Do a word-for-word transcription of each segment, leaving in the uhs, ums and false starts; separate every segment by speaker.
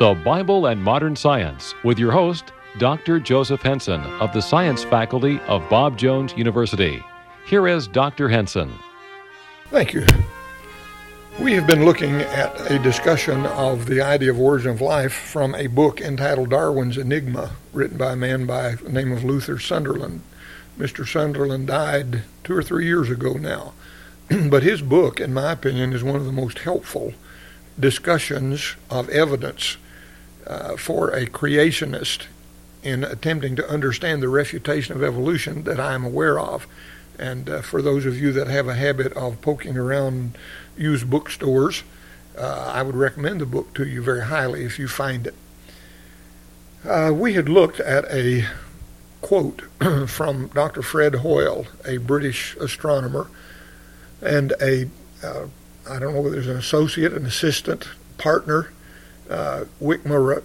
Speaker 1: The Bible and Modern Science with your host, Doctor Joseph Henson of the Science Faculty of Bob Jones University. Here is Doctor Henson.
Speaker 2: Thank you. We have been looking at a discussion of the idea of origin of life from a book entitled Darwin's Enigma, written by a man by the name of Luther Sunderland. Mister Sunderland died two or three years ago now, but his book, in my opinion, is one of the most helpful discussions of evidence uh, for a creationist in attempting to understand the refutation of evolution that I am aware of. And uh, for those of you that have a habit of poking around used bookstores, uh, I would recommend the book to you very highly if you find it. Uh, we had looked at a quote from Doctor Fred Hoyle, a British astronomer, and a, uh, I don't know whether it's an associate, an assistant, partner, uh, Wickramasinghe,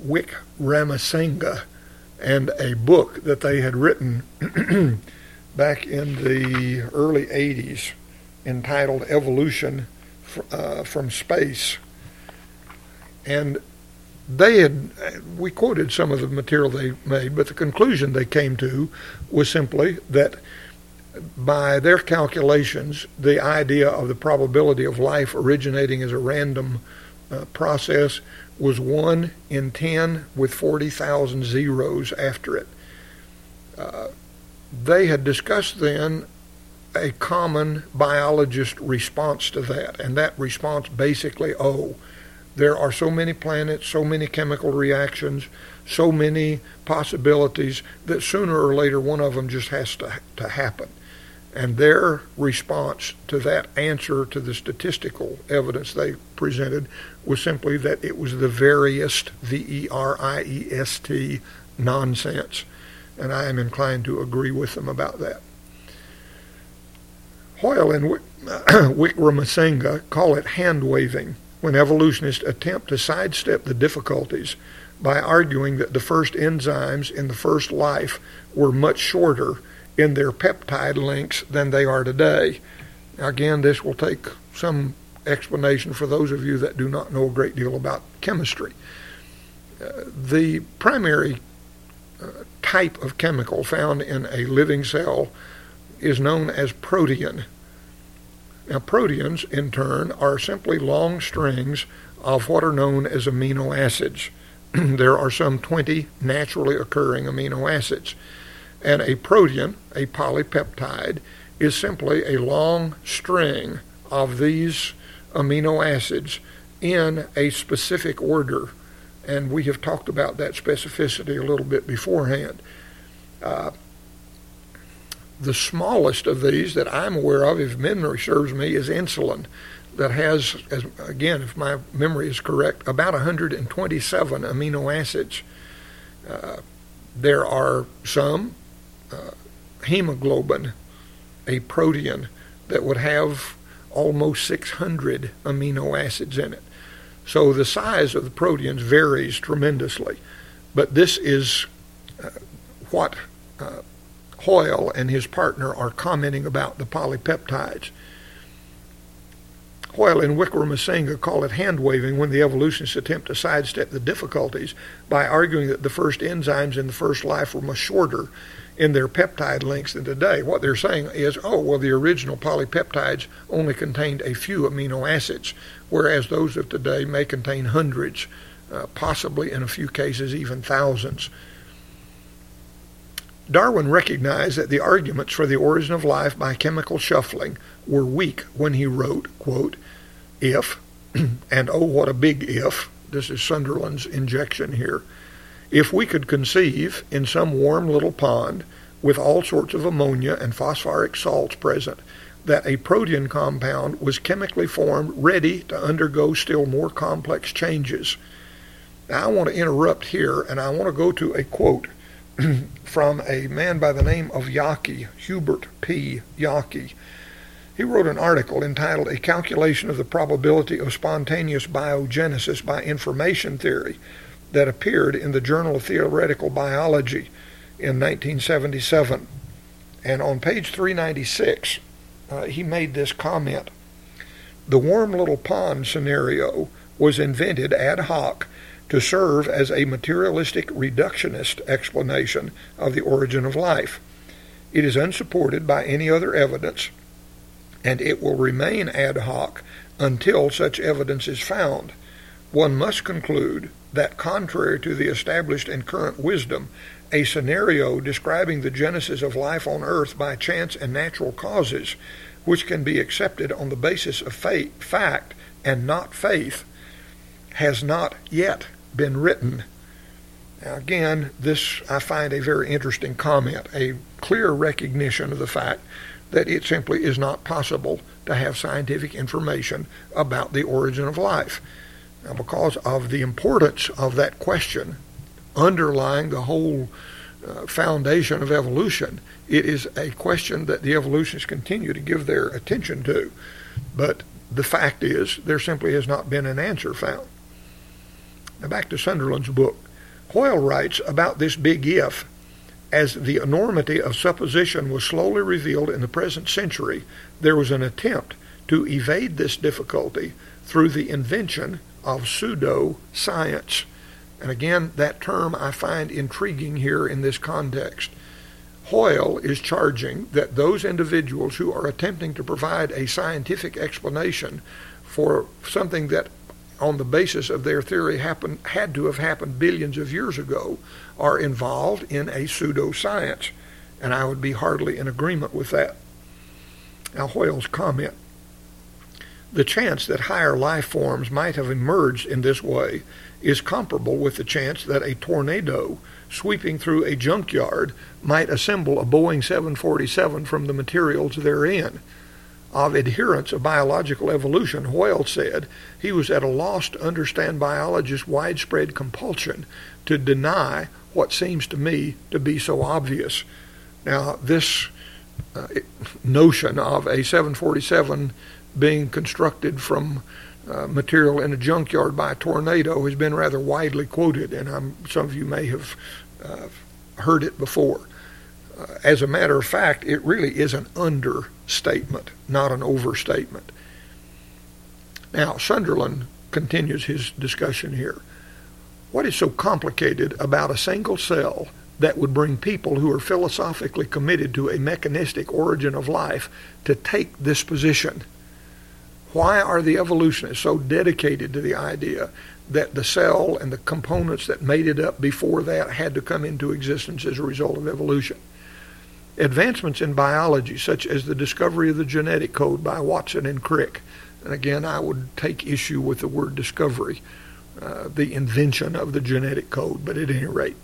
Speaker 2: and a book that they had written back in the early eighties entitled Evolution uh, from Space. And they had, we quoted some of the material they made, but the conclusion they came to was simply that by their calculations, the idea of the probability of life originating as a random uh, process was one in ten with forty thousand zeros after it. Uh, they had discussed then a common biologist response to that, and that response basically, oh, there are so many planets, so many chemical reactions, so many possibilities that sooner or later one of them just has to, to happen. And their response to that answer to the statistical evidence they presented was simply that it was the veriest, V E R I E S T, nonsense. And I am inclined to agree with them about that. Hoyle and Wickramasinghe call it hand-waving when evolutionists attempt to sidestep the difficulties by arguing that the first enzymes in the first life were much shorter in their peptide links than they are today. Now, again, this will take some explanation for those of you that do not know a great deal about chemistry. Uh, the primary uh, type of chemical found in a living cell is known as protein. Now, proteins, in turn, are simply long strings of what are known as amino acids. There are some twenty naturally occurring amino acids. And a protein, a polypeptide, is simply a long string of these amino acids in a specific order. And we have talked about that specificity a little bit beforehand. Uh, the smallest of these that I'm aware of, if memory serves me, is insulin, that has, as, again, if my memory is correct, about one hundred twenty-seven amino acids. Uh, there are some Uh, hemoglobin, a protein that would have almost six hundred amino acids in it. So the size of the proteins varies tremendously. But this is uh, what uh, Hoyle and his partner are commenting about, the polypeptides. Hoyle and Wickramasinghe call it hand-waving when the evolutionists attempt to sidestep the difficulties by arguing that the first enzymes in the first life were much shorter in their peptide links than today. What they're saying is, oh, well, the original polypeptides only contained a few amino acids, whereas those of today may contain hundreds, uh, possibly in a few cases even thousands. Darwin recognized that the arguments for the origin of life by chemical shuffling were weak when he wrote, quote, if, and oh, what a big if, this is Sunderland's injection here, if we could conceive in some warm little pond with all sorts of ammonia and phosphoric salts present that a protein compound was chemically formed ready to undergo still more complex changes. Now I want to interrupt here and I want to go to a quote from a man by the name of Yockey, Hubert P. Yockey. He wrote an article entitled A Calculation of the Probability of Spontaneous Biogenesis by Information Theory that appeared in the Journal of Theoretical Biology in nineteen seventy-seven. And on page three ninety-six, uh, he made this comment. The warm little pond scenario was invented ad hoc to serve as a materialistic reductionist explanation of the origin of life. It is unsupported by any other evidence, and it will remain ad hoc until such evidence is found. One must conclude that, contrary to the established and current wisdom, a scenario describing the genesis of life on earth by chance and natural causes, which can be accepted on the basis of faith, fact and not faith, has not yet been written. Now again, this I find a very interesting comment, a clear recognition of the fact that it simply is not possible to have scientific information about the origin of life. Now, because of the importance of that question underlying the whole uh, foundation of evolution, it is a question that the evolutionists continue to give their attention to. But the fact is, there simply has not been an answer found. Now back to Sunderland's book. Hoyle writes about this big if: as the enormity of supposition was slowly revealed in the present century, there was an attempt to evade this difficulty through the invention of pseudo-science. And again, that term I find intriguing here in this context. Hoyle is charging that those individuals who are attempting to provide a scientific explanation for something that, on the basis of their theory, happened, had to have happened billions of years ago, are involved in a pseudoscience. And I would be hardly in agreement with that. Now, Hoyle's comment: the chance that higher life forms might have emerged in this way is comparable with the chance that a tornado sweeping through a junkyard might assemble a Boeing seven forty-seven from the materials therein. Of adherents of biological evolution, Hoyle said he was at a loss to understand biologists' widespread compulsion to deny what seems to me to be so obvious. Now, this uh, notion of a seven forty-seven being constructed from uh, material in a junkyard by a tornado has been rather widely quoted, and I'm, some of you may have uh, heard it before. Uh, as a matter of fact, it really is an understatement, not an overstatement. Now, Sunderland continues his discussion here. What is so complicated about a single cell that would bring people who are philosophically committed to a mechanistic origin of life to take this position? Why are the evolutionists so dedicated to the idea that the cell and the components that made it up before that had to come into existence as a result of evolution? Advancements in biology, such as the discovery of the genetic code by Watson and Crick, and again, I would take issue with the word discovery, uh, the invention of the genetic code, but at any rate,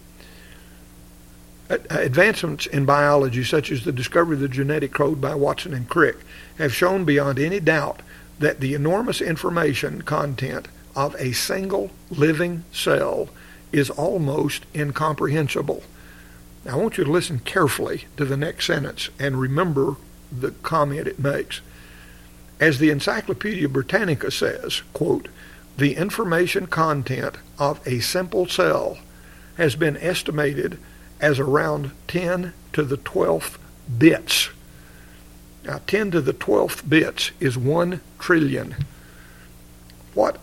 Speaker 2: advancements in biology, such as the discovery of the genetic code by Watson and Crick, have shown beyond any doubt that the enormous information content of a single living cell is almost incomprehensible. Now, I want you to listen carefully to the next sentence and remember the comment it makes. As the Encyclopedia Britannica says, quote, the information content of a simple cell has been estimated as around ten to the twelfth bits. Now, ten to the twelfth bits is one trillion. What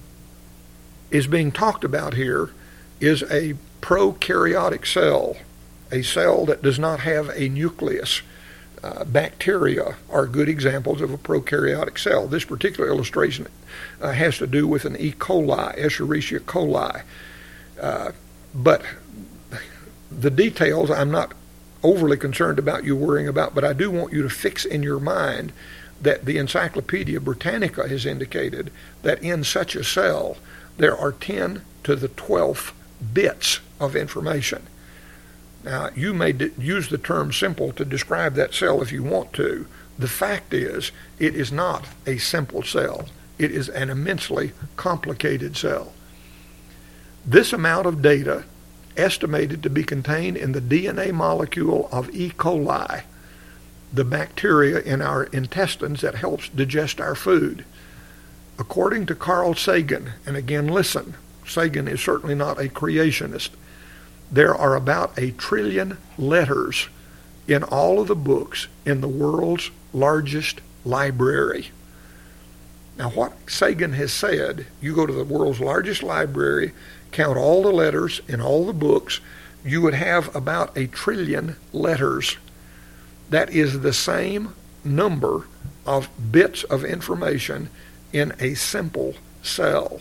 Speaker 2: is being talked about here is a prokaryotic cell, a cell that does not have a nucleus. Uh, bacteria are good examples of a prokaryotic cell. This particular illustration uh, has to do with an E. coli, Escherichia coli. Uh, but the details I'm not overly concerned about you worrying about, but I do want you to fix in your mind that the Encyclopedia Britannica has indicated that in such a cell there are ten to the twelfth bits of information. Now, you may d- use the term simple to describe that cell if you want to. The fact is, it is not a simple cell. It is an immensely complicated cell. This amount of data, estimated to be contained in the D N A molecule of E. coli, the bacteria in our intestines that helps digest our food. According to Carl Sagan, and again listen, Sagan is certainly not a creationist, there are about a trillion letters in all of the books in the world's largest library. Now, what Sagan has said, you go to the world's largest library, count all the letters in all the books, you would have about a trillion letters. That is the same number of bits of information in a simple cell.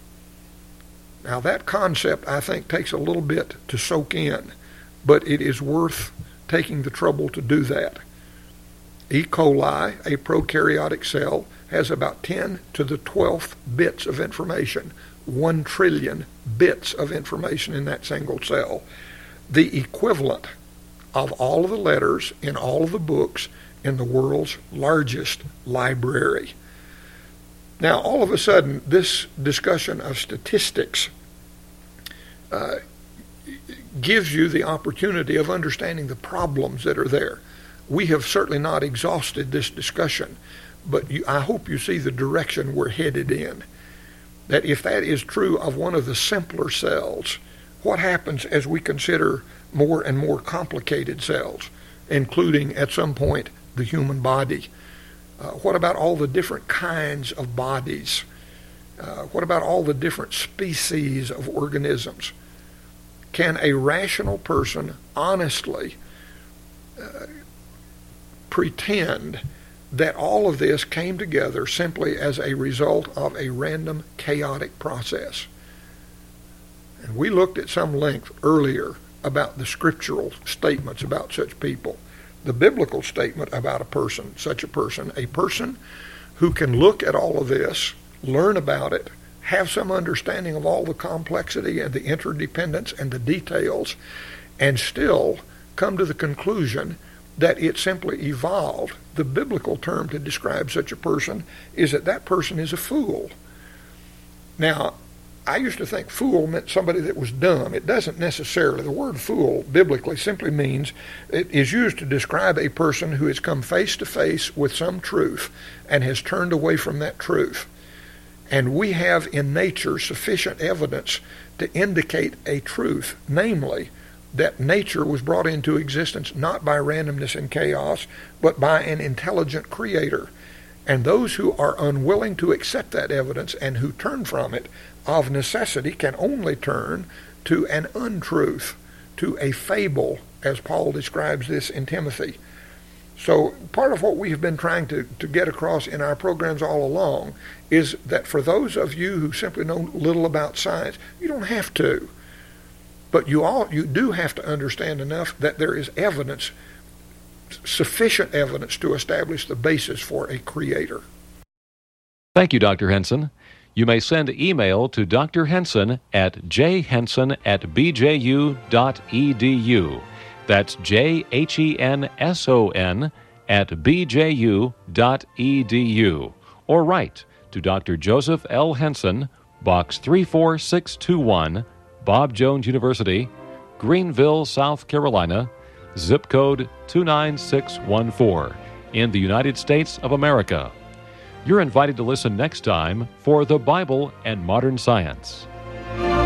Speaker 2: Now, that concept, I think, takes a little bit to soak in, but it is worth taking the trouble to do that. E. coli, a prokaryotic cell, has about ten to the twelfth bits of information, one trillion bits of information in that single cell. The equivalent of all of the letters in all of the books in the world's largest library. Now, all of a sudden, this discussion of statistics uh, gives you the opportunity of understanding the problems that are there. We have certainly not exhausted this discussion, but you, I hope you see the direction we're headed in. That if that is true of one of the simpler cells, what happens as we consider more and more complicated cells, including at some point the human body? Uh, what about all the different kinds of bodies? Uh, what about all the different species of organisms? Can a rational person honestly uh, pretend that all of this came together simply as a result of a random, chaotic process? And we looked at some length earlier about the scriptural statements about such people. The biblical statement about a person, such a person, a person who can look at all of this, learn about it, have some understanding of all the complexity and the interdependence and the details, and still come to the conclusion that it simply evolved. The biblical term to describe such a person is that that person is a fool. Now, I used to think fool meant somebody that was dumb. It doesn't necessarily. The word fool biblically simply means it is used to describe a person who has come face to face with some truth and has turned away from that truth. And we have in nature sufficient evidence to indicate a truth, namely that nature was brought into existence not by randomness and chaos, but by an intelligent creator. And those who are unwilling to accept that evidence and who turn from it, of necessity can only turn to an untruth, to a fable, as Paul describes this in Timothy. So part of what we have been trying to, to get across in our programs all along is that for those of you who simply know little about science, you don't have to. But you all you do have to understand enough that there is evidence, sufficient evidence to establish the basis for a creator.
Speaker 1: Thank you, Doctor Henson. You may send email to Doctor Henson at j henson at b j u dot e d u. That's J H E N S O N at b j u dot e d u. Or write to Doctor Joseph L. Henson, Box three four six two one, Bob Jones University, Greenville, South Carolina, zip code two nine six one four, in the United States of America. You're invited to listen next time for The Bible and Modern Science.